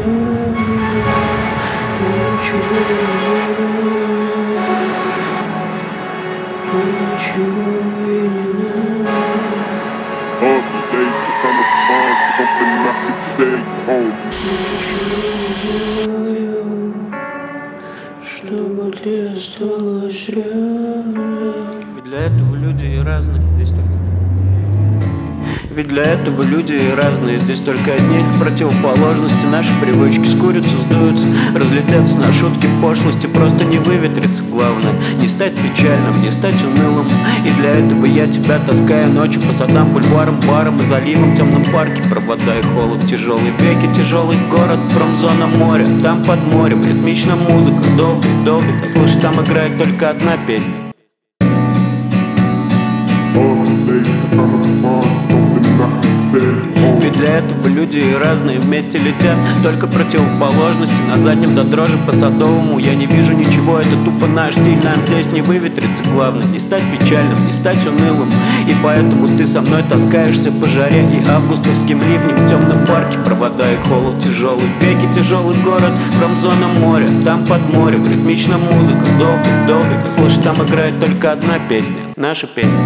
Чтобы ты осталась рядом. Ведь для этого люди разные, ведь для этого люди разные, здесь только одни противоположности. Наши привычки скурятся, сдуются, разлетятся на шутки, пошлости. Просто не выветрится, главное не стать печальным, не стать унылым. И для этого я тебя таскаю ночью по садам, бульварам, барам и заливам, в темном парке. Провода и холод, тяжелые веки, тяжелый город, промзона, море. Там под морем ритмичная музыка, долбит, долбит, а слышь, там играет только одна песня. Ведь для этого люди разные, вместе летят только противоположности. На заднем до дрожи по Садовому я не вижу ничего, это тупо наш стиль. Нам здесь не выветрится, главное не стать печальным, не стать унылым. И поэтому ты со мной таскаешься по жаре и августовским ливнем в темном парке. Провода и холод, тяжелые веки, тяжелый город, промзона, море. Там под морем ритмичная музыка, долбит, долбит, а слышь, там играет только одна песня, наша песня.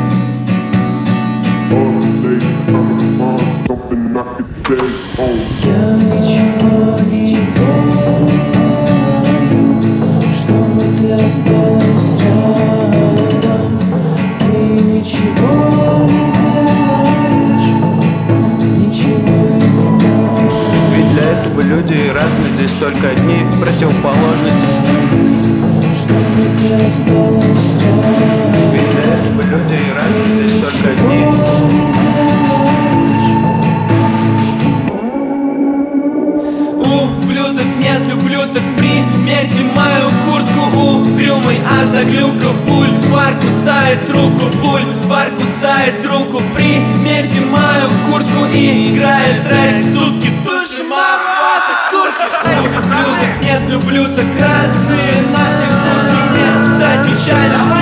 Я ничего не делаю, чтобы ты осталась рядом. Ты ничего не делаешь, ничего не надо. Ведь для этого люди разные, здесь только одни противоположности. Чтобы ты осталась рядом. Ведь для этого люди разные, здесь только одни. Ублюдок, нет, люблю, так примерьте мою куртку. Угрюмый аж до глюков. Бульвар кусает руку, бульвар кусает руку. Примерьте мою куртку, и играет трек сутки. Души мамаса, куртки. Ублюдок, нет, люблю, так разные на всех будни. Не стать печально.